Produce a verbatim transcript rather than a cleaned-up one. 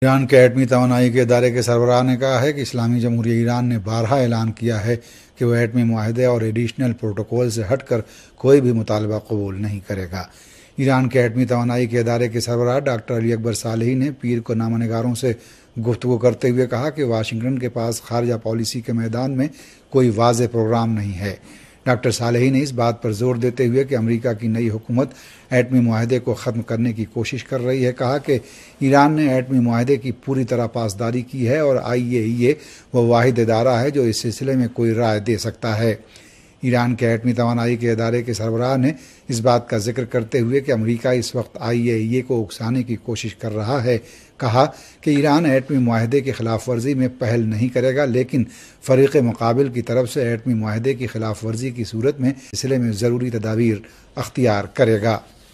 Iran के एटमी तवानाई के इदारे के सरबराह ने कहा है कि इस्लामी जमहूरिया ईरान ने बारहा ऐलान किया है कि वह एटमी मुआहदे और एडिशनल प्रोटोकॉल से हटकर कोई भी मुतालबा कबूल नहीं करेगा। ईरान के एटमी तवानाई के इदारे के सरबराह डॉक्टर अली अकबर सालेही ने पीर को नामनिगारों से गुफ्तगू करते हुए कहा कि वाशिंगटन के पास खारजा पॉलिसी के मैदान में कोई वाज़ेह प्रोग्राम नहीं है। डॉक्टर सालेही ने इस बात पर जोर देते हुए कि अमेरिका की नई हुकूमत एटमी मुआहदे को ख़त्म करने की कोशिश कर रही है, कहा कि ईरान ने एटमी मुआहदे की पूरी तरह पासदारी की है और आई ए ई ए वह वाहिद इदारा है जो इस सिलसिले में कोई राय दे सकता है। ईरान के एटमी तवानाई के इदारे के सरबराह ने इस बात का जिक्र करते हुए कि अमेरिका इस वक्त आई ए ई ए को उकसाने की कोशिश कर रहा है, कहा कि ईरान एटमी मुआहदे की खिलाफ वर्जी में पहल नहीं करेगा, लेकिन फ़रीक़ मुकाबिल की तरफ से एटमी मुआहदे की खिलाफ वर्जी की सूरत में सिलसिले में ज़रूरी तदाबीर अख्तियार करेगा।